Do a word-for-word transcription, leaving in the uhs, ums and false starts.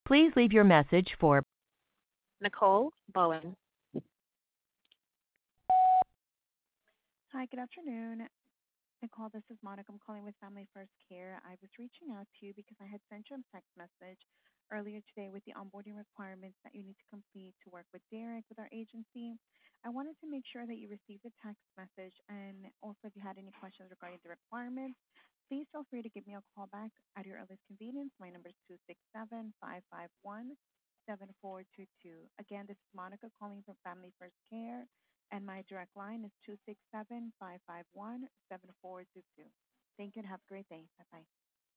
Please leave your message for Nicole Bowen. Hi, good afternoon. Nicole, this is Monica. I'm calling with Family First Care. I was reaching out to you because I had sent you a text message earlier today with the onboarding requirements that you need to complete to work with Derek with our agency. I wanted to make sure that you received the text message, and also if you had any questions regarding the requirements, please feel free to give me a call back at your earliest convenience. My number is two six seven, five five one, seven four two two. Again, this is Monica calling from Family First Care, and my direct line is two six seven, five five one, seven four two two. Thank you and have a great day. Bye bye.